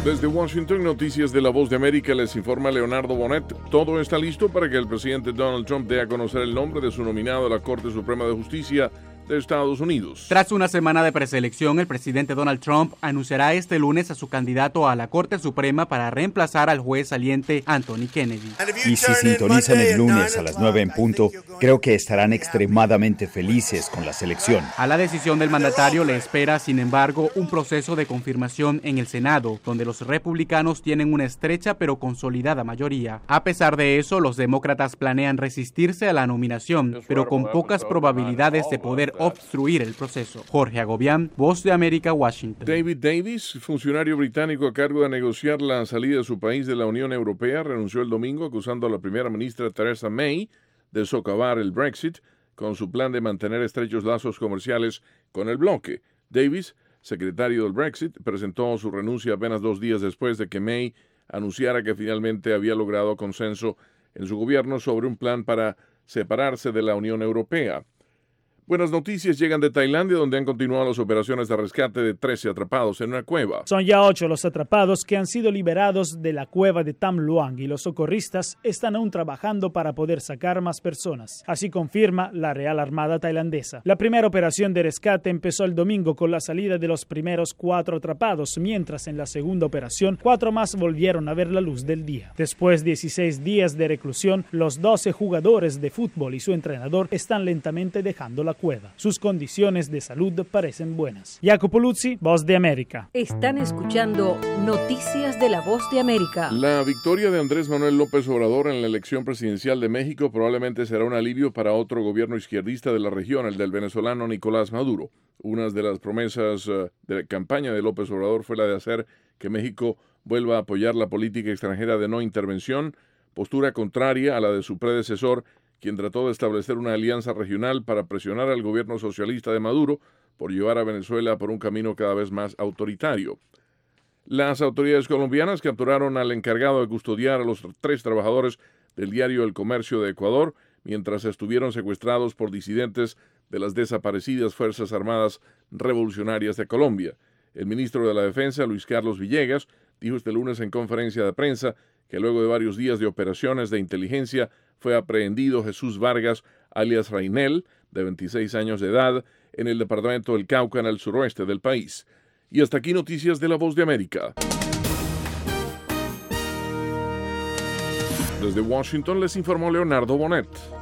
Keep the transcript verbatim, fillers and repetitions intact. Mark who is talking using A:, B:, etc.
A: Desde Washington, Noticias de la Voz de América, les informa Leonardo Bonet. Todo está listo para que el presidente Donald Trump dé a conocer el nombre de su nominado a la Corte Suprema de Justicia de Estados Unidos.
B: Tras una semana de preselección, el presidente Donald Trump anunciará este lunes a su candidato a la Corte Suprema para reemplazar al juez saliente Anthony Kennedy.
C: Y si sintonizan el lunes a las nueve en punto, creo que estarán extremadamente felices con la selección.
B: A la decisión del mandatario le espera, sin embargo, un proceso de confirmación en el Senado, donde los republicanos tienen una estrecha pero consolidada mayoría. A pesar de eso, los demócratas planean resistirse a la nominación, pero con pocas probabilidades de poder obstruir el proceso. Jorge Agobián, Voz de América, Washington.
A: David Davis, funcionario británico a cargo de negociar la salida de su país de la Unión Europea, renunció el domingo acusando a la primera ministra Theresa May de socavar el Brexit con su plan de mantener estrechos lazos comerciales con el bloque. Davis, secretario del Brexit, presentó su renuncia apenas dos días después de que May anunciara que finalmente había logrado consenso en su gobierno sobre un plan para separarse de la Unión Europea. Buenas noticias llegan de Tailandia, donde han continuado las operaciones de rescate de trece atrapados en una cueva.
D: Son ya ocho los atrapados que han sido liberados de la cueva de Tam Luang y los socorristas están aún trabajando para poder sacar más personas. Así confirma la Real Armada tailandesa. La primera operación de rescate empezó el domingo con la salida de los primeros cuatro atrapados, mientras en la segunda operación cuatro más volvieron a ver la luz del día. Después de dieciséis días de reclusión, los doce jugadores de fútbol y su entrenador están lentamente dejando la cueva. Sus condiciones de salud parecen buenas. Jacopo Luzzi, Voz de América.
E: Están escuchando Noticias de la Voz de América.
A: La victoria de Andrés Manuel López Obrador en la elección presidencial de México probablemente será un alivio para otro gobierno izquierdista de la región, el del venezolano Nicolás Maduro. Una de las promesas uh, de la campaña de López Obrador fue la de hacer que México vuelva a apoyar la política extranjera de no intervención, postura contraria a la de su predecesor, quien trató de establecer una alianza regional para presionar al gobierno socialista de Maduro por llevar a Venezuela por un camino cada vez más autoritario. Las autoridades colombianas capturaron al encargado de custodiar a los tres trabajadores del diario El Comercio de Ecuador mientras estuvieron secuestrados por disidentes de las desaparecidas Fuerzas Armadas Revolucionarias de Colombia. El ministro de la Defensa, Luis Carlos Villegas, dijo este lunes en conferencia de prensa que luego de varios días de operaciones de inteligencia fue aprehendido Jesús Vargas, alias Rainel, de veintiséis años de edad, en el departamento del Cauca, en el suroeste del país. Y hasta aquí Noticias de la Voz de América. Desde Washington les informó Leonardo Bonet.